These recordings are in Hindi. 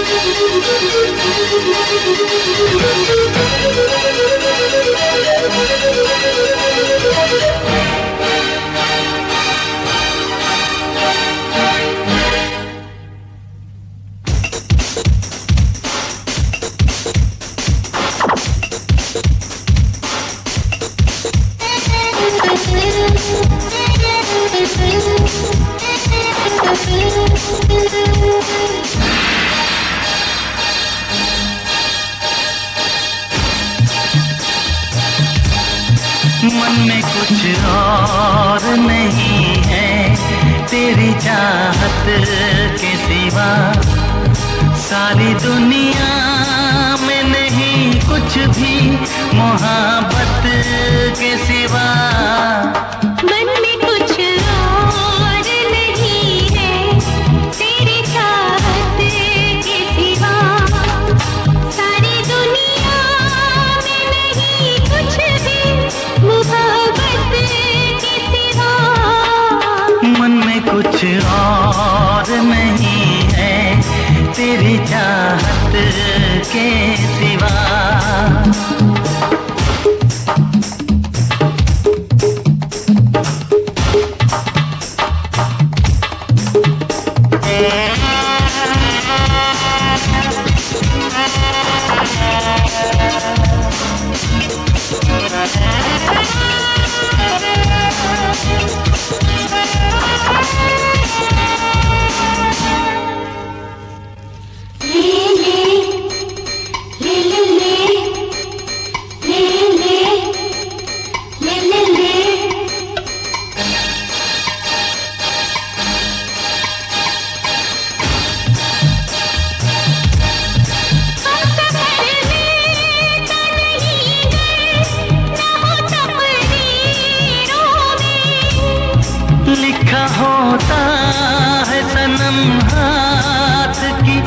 मन में कुछ और नहीं है तेरी चाहत के सिवा, सारी दुनिया में नहीं कुछ भी मोहब्बत के सिवा। मन में कुछ और नहीं है तेरी चाहत के सिवा, सारी दुनिया में नहीं कुछ भी मोहब्बत के सिवा। मन में कुछ और नहीं है तेरी चाहत के सिवा। लिखा होता है सनम हाथ की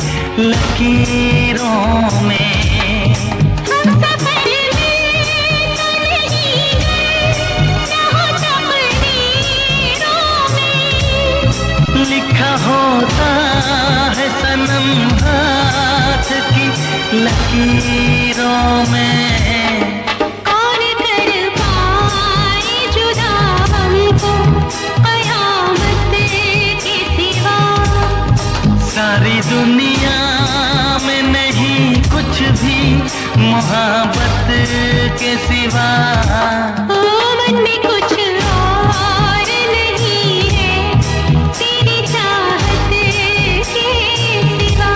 लकीरों में, हम सफर में तो नहीं गए ना हो तकदीरों में। लिखा होता है सनम हाथ की लकीरों में। कौन कर पाए जुदा हमको कयामत के सिवा, सारी दुनिया में नहीं कुछ भी मोहब्बत के सिवा। मन में कुछ और नहीं है तेरी चाहत के सिवा।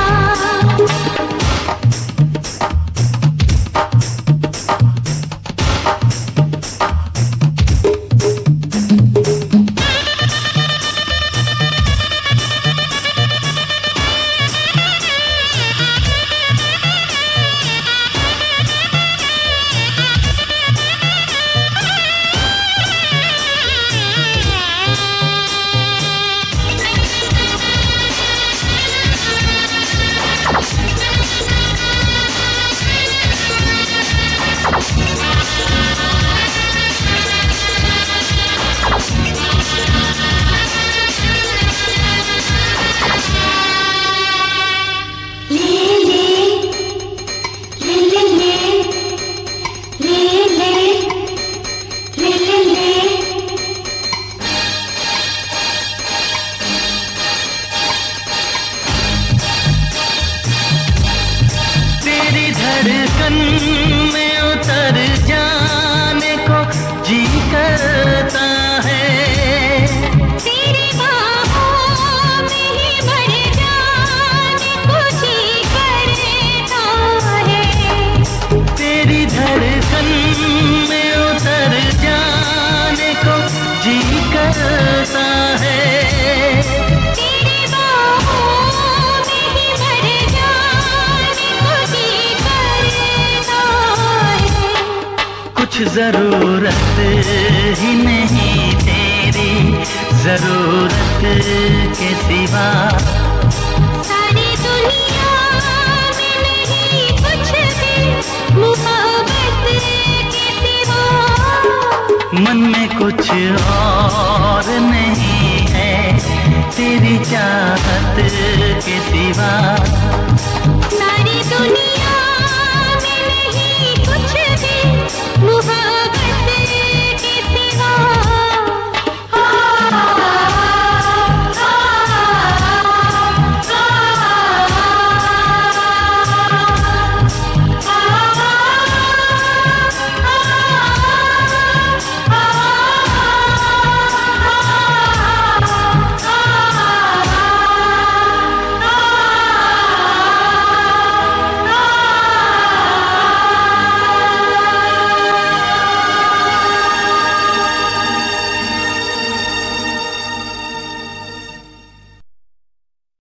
धड़कन में उतर जाने को जी करता है, तेरी बाहों में ही भर जाने को जी करता है। तेरी धड़कन में उतर जाने को जी करता है। कुछ जरूरत ही नहीं तेरी जरूरत के सिवा, सारी दुनिया में नहीं कुछ भी मोहब्बत के सिवा। मन में कुछ और नहीं है तेरी चाहत के सिवा सारी दुनिया